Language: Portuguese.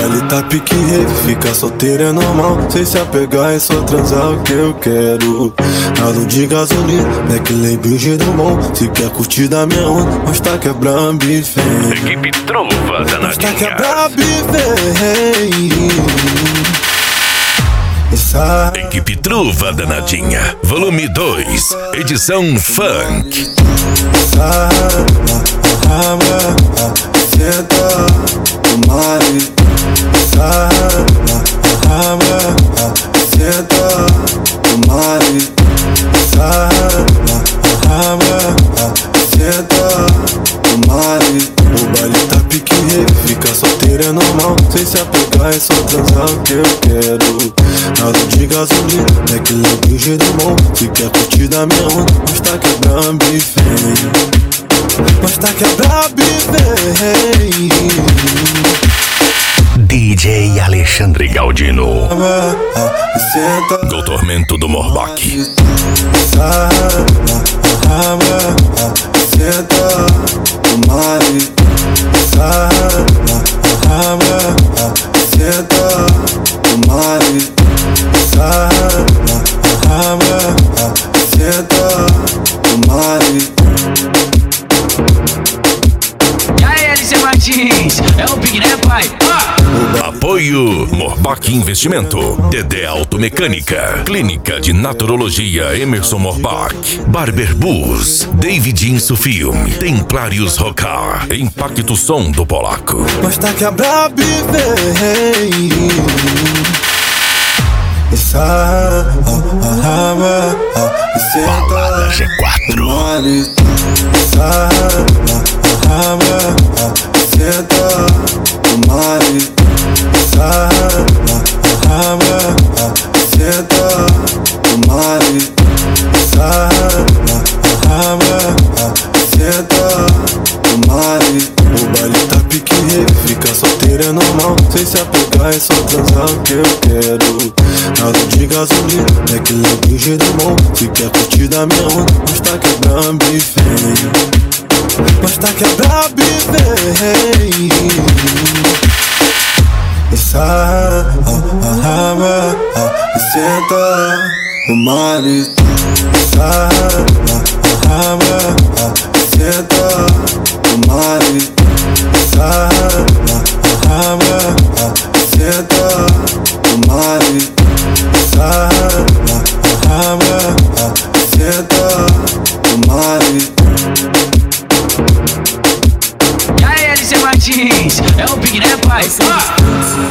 baile tá pique rave, ficar solteiro é normal. Sem se apegar é só transar o que eu quero. Nada de gasolina, Black Label Gedumon. Se quer curtir da minha onda, mas tá quebrando bife. Equipe Trova Danadinha. Mas tá quebrando bife. Equipe Trova Danadinha, volume 2, edição funk. Senta o marido, senta o marido, senta o marido. O baile tá pique rave, ficar solteiro é normal. Sem se apegar é só transar o que eu quero. Nada de gasolina, Black Label Gedumon. Se quer curtir da minha onda, mas tá quebrando bife. Mas tá quebrando bife. DJ Alexandre Galdino. Doutormento do Morbach. Senta o marido, senta o marido, senta o marido. E aí, LC Martins, é o Big, né, pai? Apoio Morbach Investimento, Dedé Automecânica, Clínica de Naturologia Emerson Morbach, Barber Bus, David Inso Film, Templários Rocar, Impacto Som do Polaco. Mas tá quebrado, Balada G4. Senta o marido, senta o marido, senta o marido. O baile tá pique rave, ficar solteiro é normal. Sem se apegar é só transar o que eu quero. Nada de gasolina, Black Label Gedumon. Se quer curtir da minha onda, mas tá quebrando bife. Mas tá quebrando bife. Senta o marido, senta o marido, senta o marido, senta o marido. E aí, LC Martins, é o Big, né, pai?